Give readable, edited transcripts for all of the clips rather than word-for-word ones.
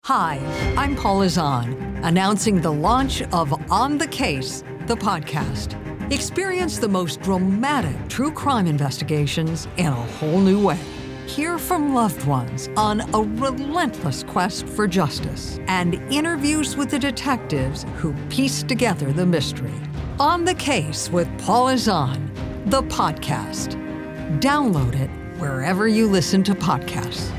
Hi, I'm Paula Zahn, announcing the launch of On the Case, the podcast. Experience the most dramatic true crime investigations in a whole new way. Hear from loved ones on a relentless quest for justice and interviews with the detectives who piece together the mystery. On the Case with Paula Zahn, the podcast. Download it wherever you listen to podcasts.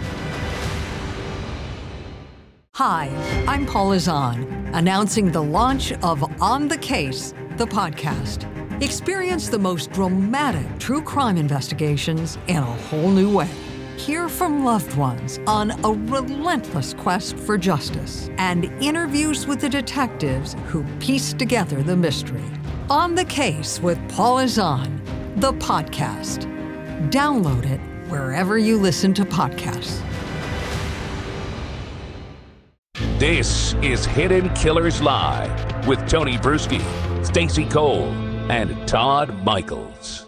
Hi, I'm Paula Zahn, announcing the launch of On the Case, the podcast. Experience the most dramatic true crime investigations in a whole new way. Hear from loved ones on a relentless quest for justice and interviews with the detectives who piece together the mystery. On the Case with Paula Zahn, the podcast. Download it wherever you listen to podcasts. This is Hidden Killers Live with Tony Bruschi, Stacey Cole, and Todd Michaels.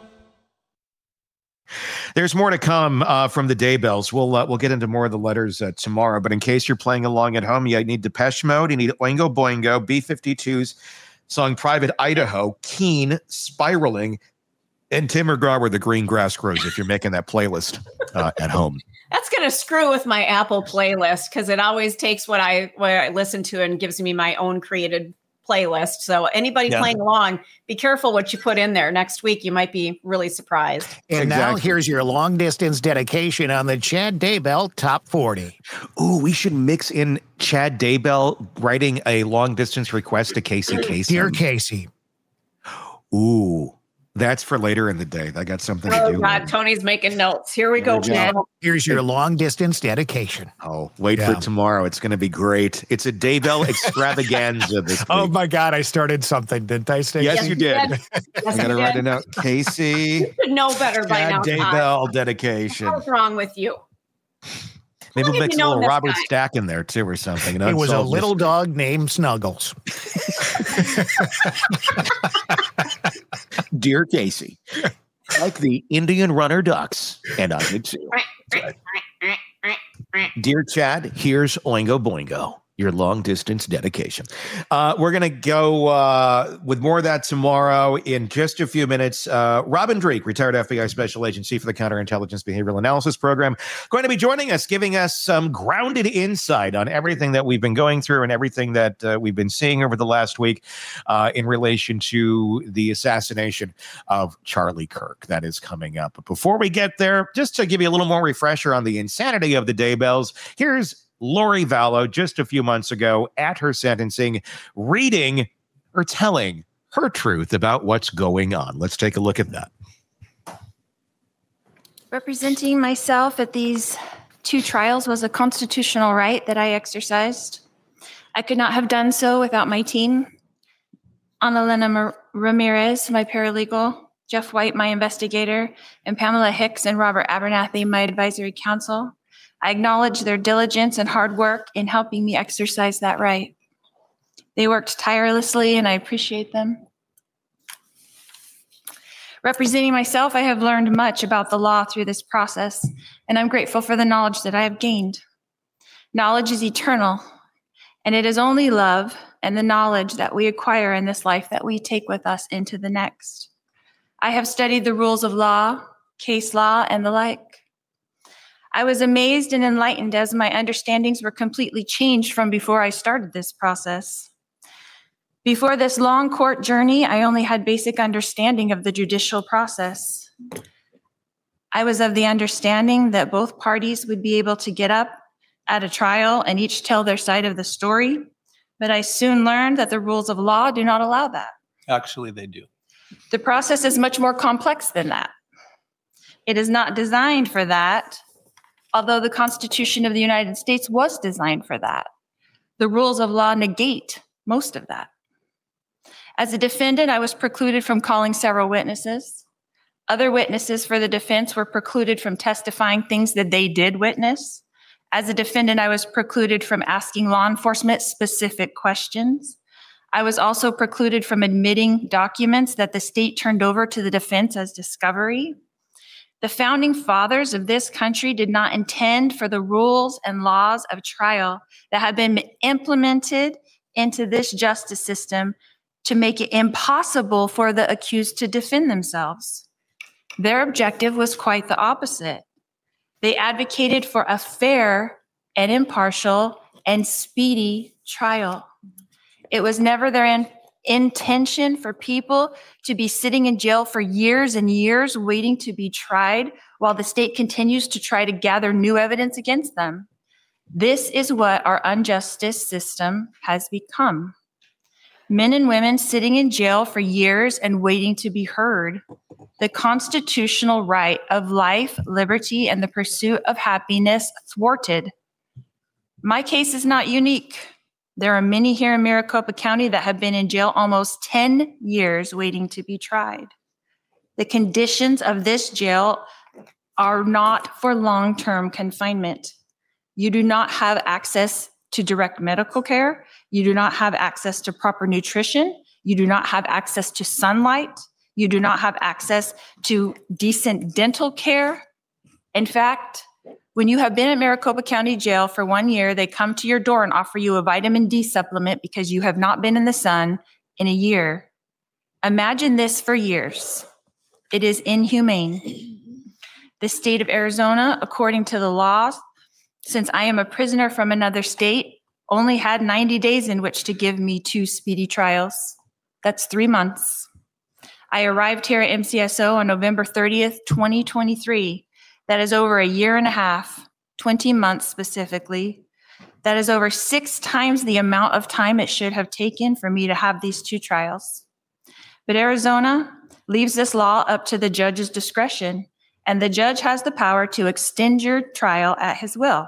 There's more to come from the Daybells. We'll get into more of the letters tomorrow. But in case you're playing along at home, you need Depeche Mode, you need Oingo Boingo, B-52's song Private Idaho, Keen, Spiraling, and Tim McGraw where the green grass grows if you're making that playlist at home. That's going to screw with my Apple playlist because it always takes what I listen to and gives me my own created playlist. So anybody playing along, be careful what you put in there. Next week, you might be really surprised. And now here's your long distance dedication on the Chad Daybell Top 40. Ooh, we should mix in Chad Daybell writing a long distance request to Casey Kasem. Dear Casey. Ooh. That's for later in the day. I got something to do. Oh, God, Tony's making notes. Here we go, Chad. Here's your long-distance dedication. Oh, wait for tomorrow. It's going to be great. It's a Daybell extravaganza this week. Oh, my God. I started something, didn't I, Stacey? Yes, you did. Yes, I got to write it out. Casey. You should know better by now, Daybell dedication. What's wrong with you? Maybe we'll mix a little Robert Stack in there, too, or something. It was a little dog named Snuggles. Dear Casey, like the Indian runner ducks, and I did too. Dear Chad, here's Oingo Boingo, your long distance dedication. We're going to go with more of that tomorrow in just a few minutes. Robin Dreeke, retired FBI Special Agent, Chief of the Counterintelligence Behavioral Analysis Program, going to be joining us, giving us some grounded insight on everything that we've been going through and everything that we've been seeing over the last week in relation to the assassination of Charlie Kirk. That is coming up. But before we get there, just to give you a little more refresher on the insanity of the Daybells, here's Lori Vallow just a few months ago at her sentencing, reading or telling her truth about what's going on. Let's take a look at that. Representing myself at these two trials was a constitutional right that I exercised. I could not have done so without my team. Annalena Ramirez, my paralegal, Jeff White, my investigator, and Pamela Hicks and Robert Abernathy, my advisory counsel. I acknowledge their diligence and hard work in helping me exercise that right. They worked tirelessly, and I appreciate them. Representing myself, I have learned much about the law through this process, and I'm grateful for the knowledge that I have gained. Knowledge is eternal, and it is only love and the knowledge that we acquire in this life that we take with us into the next. I have studied the rules of law, case law, and the like. I was amazed and enlightened as my understandings were completely changed from before I started this process. Before this long court journey, I only had basic understanding of the judicial process. I was of the understanding that both parties would be able to get up at a trial and each tell their side of the story, but I soon learned that the rules of law do not allow that. Actually, they do. The process is much more complex than that. It is not designed for that, although the Constitution of the United States was designed for that. The rules of law negate most of that. As a defendant, I was precluded from calling several witnesses. Other witnesses for the defense were precluded from testifying things that they did witness. As a defendant, I was precluded from asking law enforcement specific questions. I was also precluded from admitting documents that the state turned over to the defense as discovery. The founding fathers of this country did not intend for the rules and laws of trial that have been implemented into this justice system to make it impossible for the accused to defend themselves. Their objective was quite the opposite. They advocated for a fair and impartial and speedy trial. It was never their intention for people to be sitting in jail for years and years waiting to be tried while the state continues to try to gather new evidence against them. This is what our unjustice system has become. Men and women sitting in jail for years and waiting to be heard. The constitutional right of life, liberty, and the pursuit of happiness thwarted. My case is not unique. There are many here in Maricopa County that have been in jail almost 10 years waiting to be tried. The conditions of this jail are not for long-term confinement. You do not have access to direct medical care. You do not have access to proper nutrition. You do not have access to sunlight. You do not have access to decent dental care. In fact, when you have been at Maricopa County Jail for 1 year, they come to your door and offer you a vitamin D supplement because you have not been in the sun in a year. Imagine this for years. It is inhumane. The state of Arizona, according to the law, since I am a prisoner from another state, only had 90 days in which to give me 2 speedy trials. That's 3 months. I arrived here at MCSO on November 30th, 2023. That is over a year and a half, 20 months specifically. That is over 6 times the amount of time it should have taken for me to have these 2 trials. But Arizona leaves this law up to the judge's discretion, and the judge has the power to extend your trial at his will.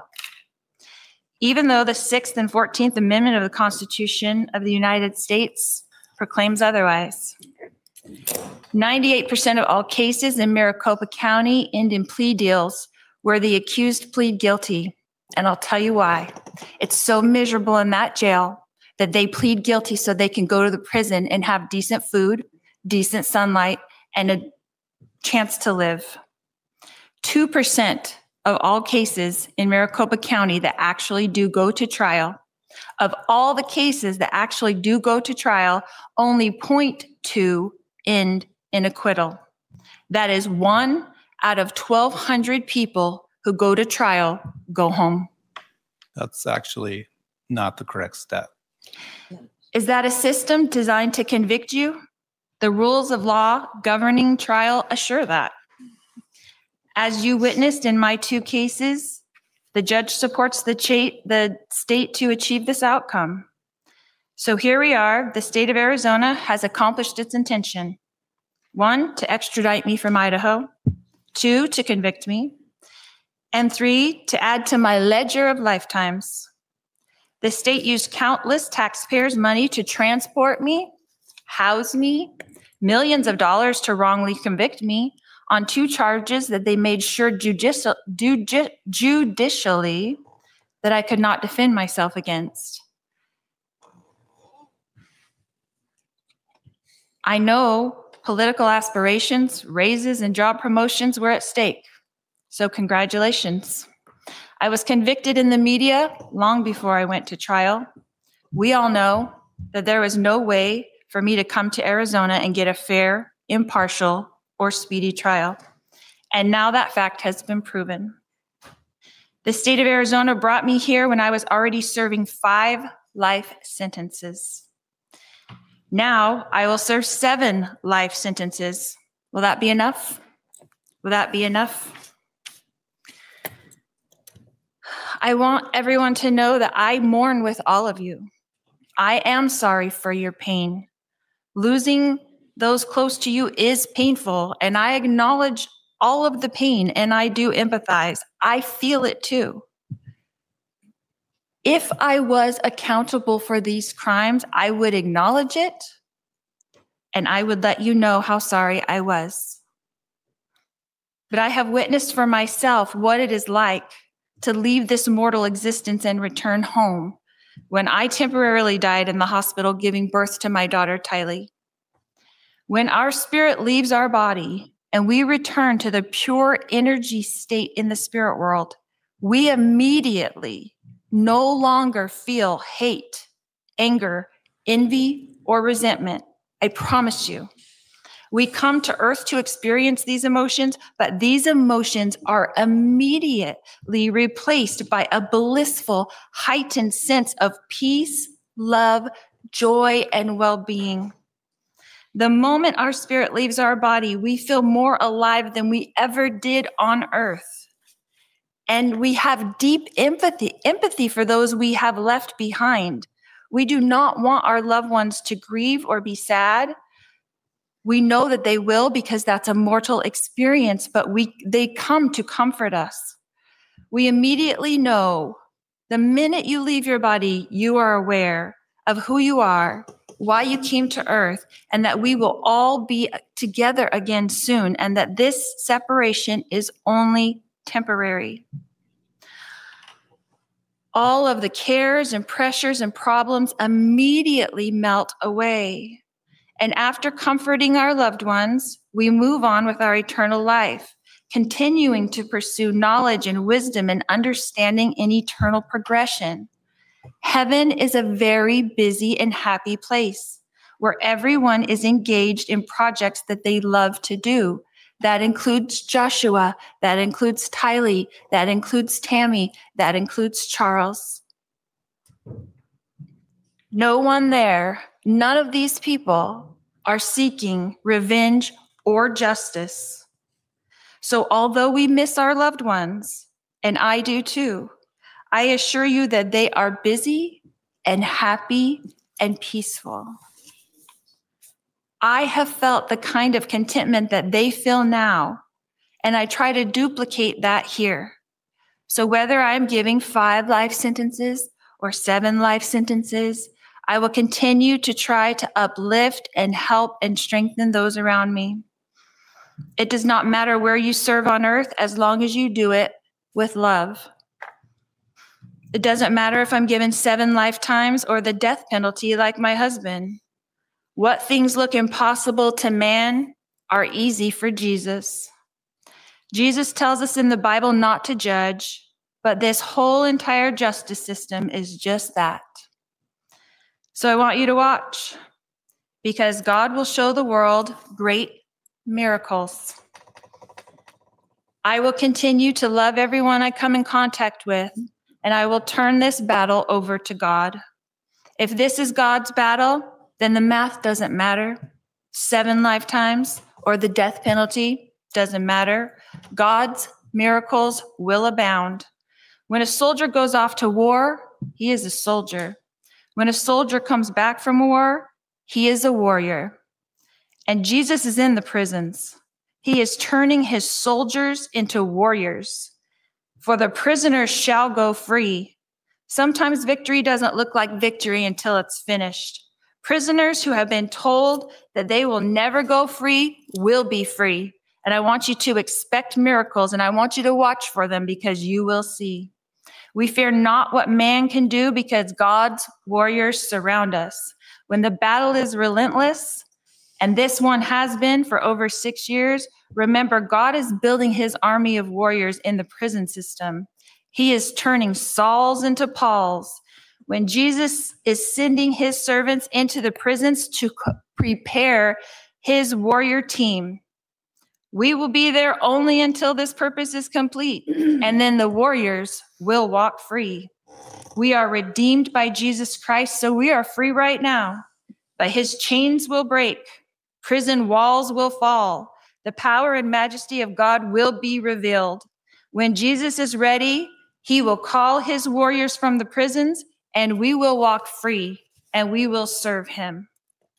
Even though the 6th and 14th Amendment of the Constitution of the United States proclaims otherwise. 98% of all cases in Maricopa County end in plea deals where the accused plead guilty. And I'll tell you why. It's so miserable in that jail that they plead guilty so they can go to the prison and have decent food, decent sunlight, and a chance to live. 2% of all cases in Maricopa County that actually do go to trial, of all the cases that actually do go to trial, only 0.2 end in acquittal. That is 1 out of 1,200 people who go to trial go home. That's actually not the correct stat. Is that a system designed to convict you? The rules of law governing trial assure that. As you witnessed in my 2 cases, the judge supports the state to achieve this outcome. So here we are. The state of Arizona has accomplished its intention. 1, to extradite me from Idaho. 2, to convict me. And 3, to add to my ledger of lifetimes. The state used countless taxpayers' money to transport me, house me, millions of dollars to wrongly convict me on 2 charges that they made sure judicially that I could not defend myself against. I know political aspirations, raises, and job promotions were at stake. So congratulations. I was convicted in the media long before I went to trial. We all know that there was no way for me to come to Arizona and get a fair, impartial, or speedy trial. And now that fact has been proven. The state of Arizona brought me here when I was already serving 5 life sentences. Now I will serve 7 life sentences. Will that be enough? Will that be enough? I want everyone to know that I mourn with all of you. I am sorry for your pain. Losing those close to you is painful, and I acknowledge all of the pain, and I do empathize. I feel it too. If I was accountable for these crimes, I would acknowledge it, and I would let you know how sorry I was. But I have witnessed for myself what it is like to leave this mortal existence and return home when I temporarily died in the hospital giving birth to my daughter, Tylee. When our spirit leaves our body and we return to the pure energy state in the spirit world, we immediately no longer feel hate, anger, envy, or resentment. I promise you. We come to earth to experience these emotions, but these emotions are immediately replaced by a blissful, heightened sense of peace, love, joy, and well-being. The moment our spirit leaves our body, we feel more alive than we ever did on earth. And we have deep empathy for those we have left behind. We do not want our loved ones to grieve or be sad. We know that they will because that's a mortal experience, but they come to comfort us. We immediately know the minute you leave your body, you are aware of who you are, why you came to earth, and that we will all be together again soon, and that this separation is only temporary. All of the cares and pressures and problems immediately melt away. And after comforting our loved ones, we move on with our eternal life, continuing to pursue knowledge and wisdom and understanding in eternal progression. Heaven is a very busy and happy place where everyone is engaged in projects that they love to do. That includes Joshua, that includes Tylee, that includes Tammy, that includes Charles. No one there, none of these people are seeking revenge or justice. So although we miss our loved ones, and I do too, I assure you that they are busy and happy and peaceful. I have felt the kind of contentment that they feel now, and I try to duplicate that here. So whether I'm giving 5 life sentences or 7 life sentences, I will continue to try to uplift and help and strengthen those around me. It does not matter where you serve on earth as long as you do it with love. It doesn't matter if I'm given 7 lifetimes or the death penalty like my husband. What things look impossible to man are easy for Jesus. Jesus tells us in the Bible not to judge, but this whole entire justice system is just that. So I want you to watch, because God will show the world great miracles. I will continue to love everyone I come in contact with, and I will turn this battle over to God. If this is God's battle, then the math doesn't matter. 7 lifetimes or the death penalty doesn't matter. God's miracles will abound. When a soldier goes off to war, he is a soldier. When a soldier comes back from war, he is a warrior. And Jesus is in the prisons. He is turning his soldiers into warriors. For the prisoners shall go free. Sometimes victory doesn't look like victory until it's finished. Prisoners who have been told that they will never go free will be free. And I want you to expect miracles, and I want you to watch for them, because you will see. We fear not what man can do, because God's warriors surround us. When the battle is relentless, and this one has been for over 6 years, remember, God is building his army of warriors in the prison system. He is turning Sauls into Pauls. When Jesus is sending his servants into the prisons to prepare his warrior team, we will be there only until this purpose is complete, and then the warriors will walk free. We are redeemed by Jesus Christ, so we are free right now. But his chains will break, prison walls will fall, the power and majesty of God will be revealed. When Jesus is ready, he will call his warriors from the prisons, and we will walk free, and we will serve him.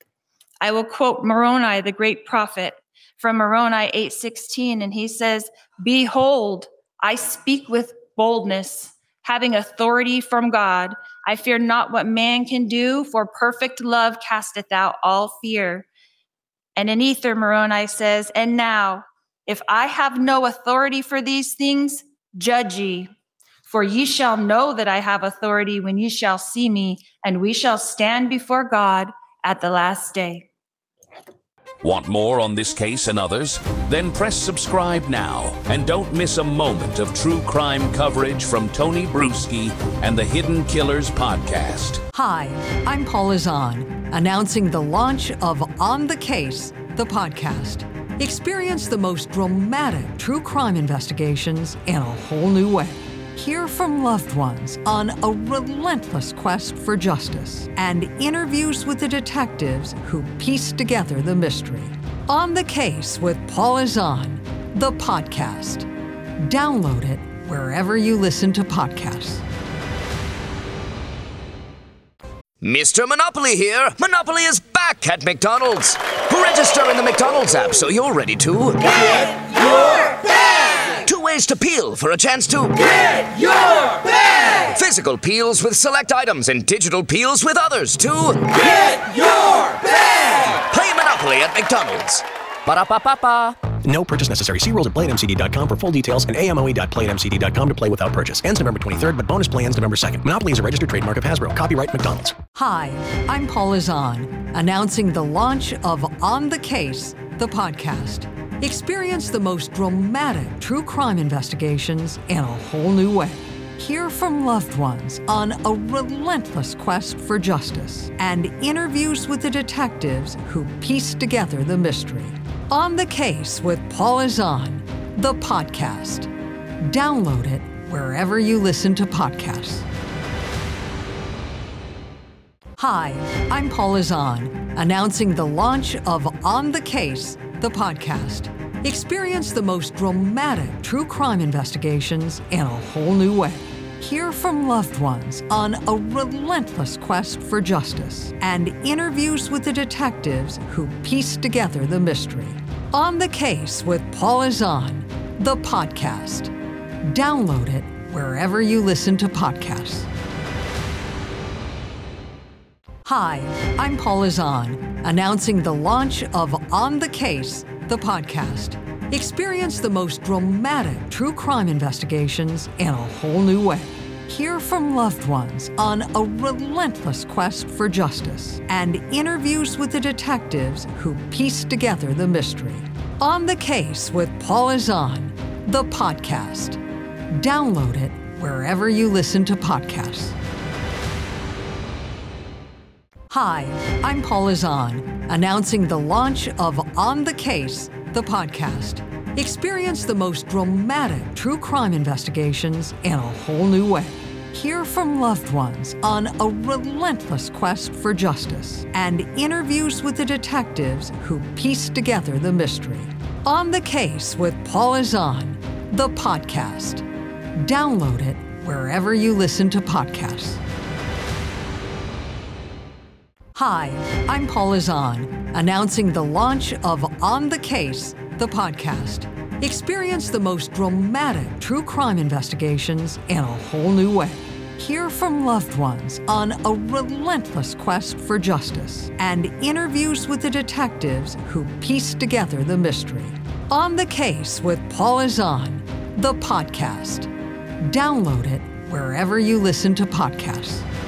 I will quote Moroni, the great prophet, from Moroni 8:16, and he says, "Behold, I speak with boldness, having authority from God. I fear not what man can do, for perfect love casteth out all fear." And in Ether, Moroni says, "And now, if I have no authority for these things, judge ye. For ye shall know that I have authority when ye shall see me, and we shall stand before God at the last day." Want more on this case and others? Then press subscribe now and don't miss a moment of true crime coverage from Tony Bruschi and the Hidden Killers podcast. Hi, I'm Paula Zahn, announcing the launch of On the Case, the podcast. Experience the most dramatic true crime investigations in a whole new way. Hear from loved ones on a relentless quest for justice and interviews with the detectives who piece together the mystery. On the Case with Paula Zahn, the podcast. Download it wherever you listen to podcasts. Mr. Monopoly here. Monopoly is back at McDonald's. Register in the McDonald's app so you're ready to get your bag. 2 ways to peel for a chance to get your bag. Physical peels with select items and digital peels with others to get your bag. Play Monopoly at McDonald's. Ba-da-ba-ba-ba. No purchase necessary. See rules at playatmcd.com for full details and amoe.playatmcd.com to play without purchase. Ends November 23rd, but bonus play ends November 2nd. Monopoly is a registered trademark of Hasbro. Copyright McDonald's. Hi, I'm Paula Zahn, announcing the launch of On the Case, the podcast. Experience the most dramatic true crime investigations in a whole new way. Hear from loved ones on a relentless quest for justice and interviews with the detectives who piece together the mystery. On the Case with Paula Zahn, the podcast. Download it wherever you listen to podcasts. Hi, I'm Paula Zahn, announcing the launch of On the Case, the podcast. Experience the most dramatic true crime investigations in a whole new way. Hear from loved ones on a relentless quest for justice and interviews with the detectives who piece together the mystery. On the Case with Paula Zahn, the podcast. Download it wherever you listen to podcasts. Hi, I'm Paula Zahn, announcing the launch of On the Case, the podcast. Experience the most dramatic true crime investigations in a whole new way. Hear from loved ones on a relentless quest for justice and interviews with the detectives who piece together the mystery. On the Case with Paula Zahn, the podcast. Download it wherever you listen to podcasts. Hi, I'm Paula Zahn, announcing the launch of On the Case, the podcast. Experience the most dramatic true crime investigations in a whole new way. Hear from loved ones on a relentless quest for justice and interviews with the detectives who piece together the mystery. On the Case with Paula Zahn, the podcast. Download it wherever you listen to podcasts. Hi, I'm Paula Zahn, announcing the launch of On the Case, the podcast. Experience the most dramatic true crime investigations in a whole new way. Hear from loved ones on a relentless quest for justice and interviews with the detectives who piece together the mystery. On the Case with Paula Zahn, the podcast. Download it wherever you listen to podcasts.